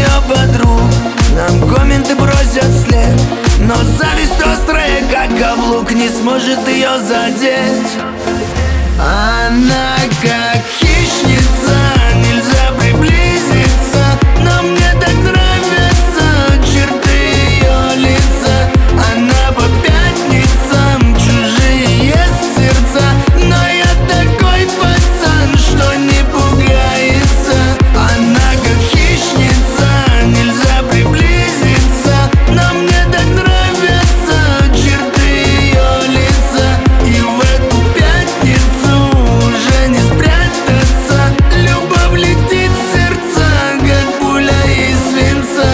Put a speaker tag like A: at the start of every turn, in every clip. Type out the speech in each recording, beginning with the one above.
A: ее подруг нам комменты бросят вслед, но зависть острая, как каблук, не сможет ее задеть. Она как хищница, нельзя приблизиться, но мне так нравятся черты ее лица. Она по пятницам чужие ест сердца, но я такой пацан, что не пугается. Она как хищница, нельзя приблизиться, но мне так нравятся черты ее лица. И в эту пятницу уже не спрятаться, любовь летит в сердца, как пуля из свинца.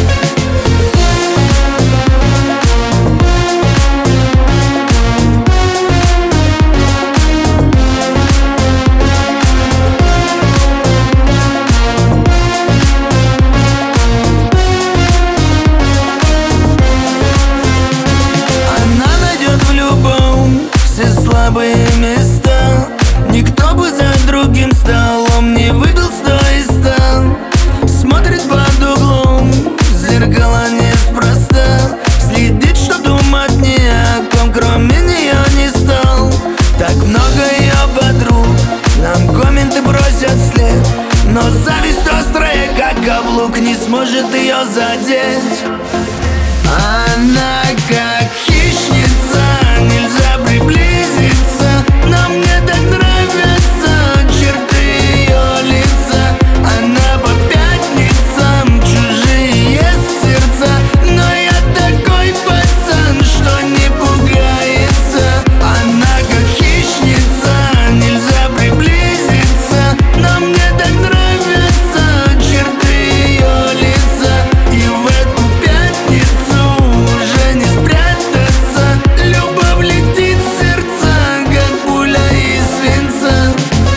A: Она найдет в любом все слабые места. Никто бы за другим столом не выбил 100 из 100. Смотрит под углом, зеркало неспроста. Следит, чтоб думать ни о ком, кроме нее не стал. Так много ее подруг нам комменты бросят вслед, но зависть острая, как каблук, не сможет ее задеть. Она как хищница, нельзя приблизиться, но мне так нравятся черты ее лица. Она по пятницам чужие ест сердца, но я такой пацан, что не пугается. Она как хищница, нельзя приблизиться, но мне так нравятся черты ее лица. И в эту пятницу уже не спрятаться, любовь летит в сердца, как пуля из свинца.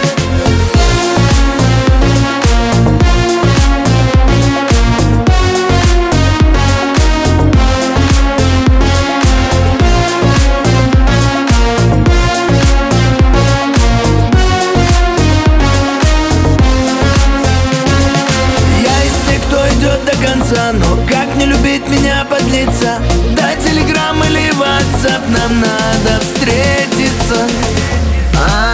A: Я из тех, кто идет до конца, но как не любить меня, подлиться? Дай телеграм или ватсап, нам надо встретиться.